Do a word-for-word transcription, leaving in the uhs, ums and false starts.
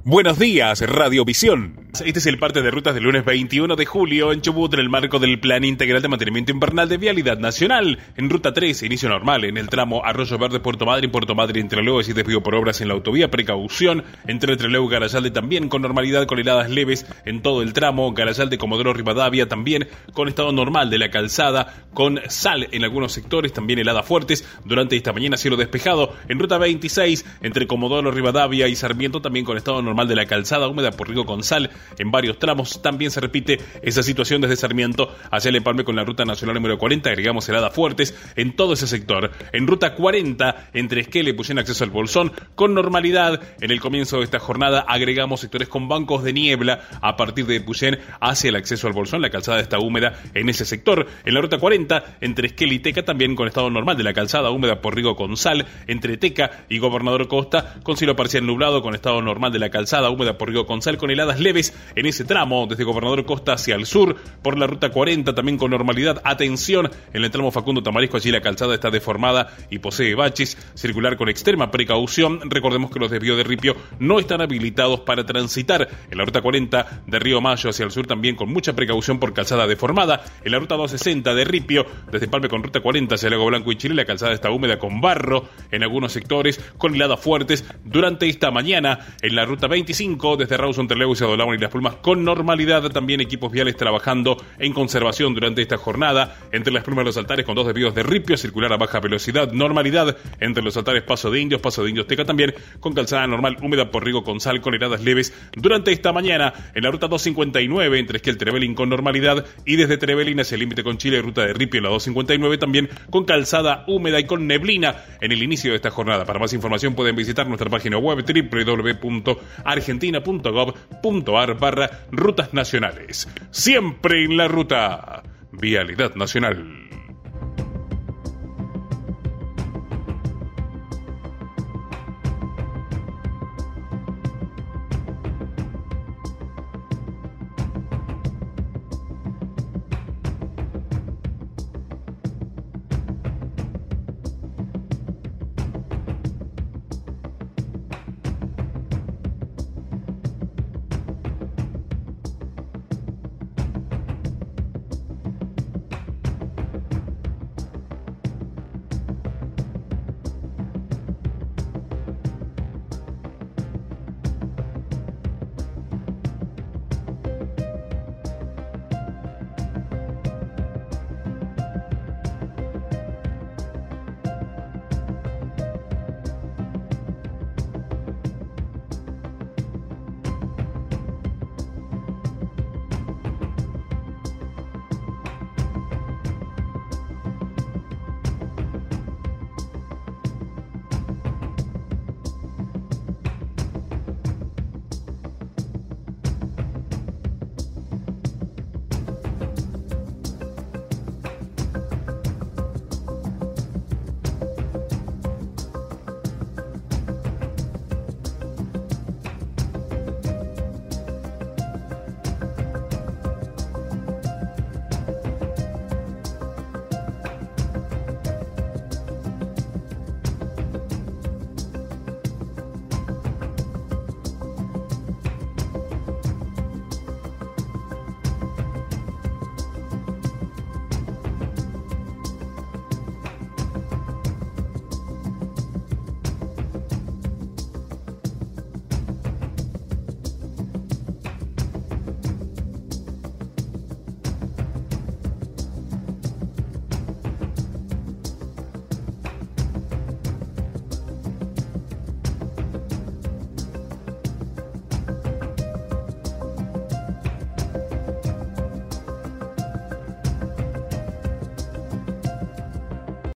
Buenos días, Radiovisión. Este es el parte de rutas del lunes veintiuno de julio en Chubut en el marco del Plan Integral de Mantenimiento Invernal de Vialidad Nacional. En Ruta tres, inicio normal en el tramo Arroyo Verde, Puerto Madryn, Puerto Madryn, Trelew y desvío por obras en la autovía. Precaución entre Trelew y Garayalde también con normalidad con heladas leves en todo el tramo. Garayalde, Comodoro Rivadavia también con estado normal de la calzada, con sal en algunos sectores, también heladas fuertes. Durante esta mañana cielo despejado. En Ruta veintiséis entre Comodoro Rivadavia y Sarmiento también con estado normal de la calzada húmeda por riego con sal en varios tramos. También se repite esa situación desde Sarmiento hacia el empalme con la ruta nacional número cuarenta. Agregamos heladas fuertes en todo ese sector. En ruta cuarenta entre Esquel y Puyén acceso al Bolsón con normalidad. En el comienzo de esta jornada agregamos sectores con bancos de niebla a partir de Puyén hacia el acceso al Bolsón. La calzada está húmeda en ese sector. En la ruta cuarenta entre Esquel y Teca también con estado normal de la calzada húmeda por riego con sal. Entre Teca y Gobernador Costa con cielo parcial nublado con estado normal de la calzada húmeda por riego con sal con heladas leves en ese tramo desde Gobernador Costa hacia el sur. Por la ruta cuarenta también con normalidad. Atención en el tramo Facundo Tamarisco, allí la calzada está deformada y posee baches. Circular con extrema precaución. Recordemos que los desvíos de Ripio no están habilitados para transitar. En la ruta cuarenta de Río Mayo hacia el sur también con mucha precaución por calzada deformada. En la ruta doscientos sesenta de Ripio desde Empalme con ruta cuarenta hacia Lago Blanco y Chile la calzada está húmeda con barro en algunos sectores con heladas fuertes durante esta mañana. En la ruta veinticinco desde Rawson, Trelew y Adolamo y Las Plumas con normalidad. También equipos viales trabajando en conservación durante esta jornada. Entre Las Plumas y los Altares con dos desvíos de Ripio, circular a baja velocidad, normalidad. Entre los Altares Paso de Indios, Paso de Indios Teca también con calzada normal húmeda por riego con sal con heladas leves durante esta mañana. En la ruta doscientos cincuenta y nueve entre Esquel Trevelin con normalidad y desde Trevelin hacia el límite con Chile, ruta de Ripio en la doscientos cincuenta y nueve también con calzada húmeda y con neblina en el inicio de esta jornada. Para más información pueden visitar nuestra página web doble u doble u doble u punto argentina punto gov punto ar barra rutas nacionales. Siempre en la ruta. Vialidad Nacional.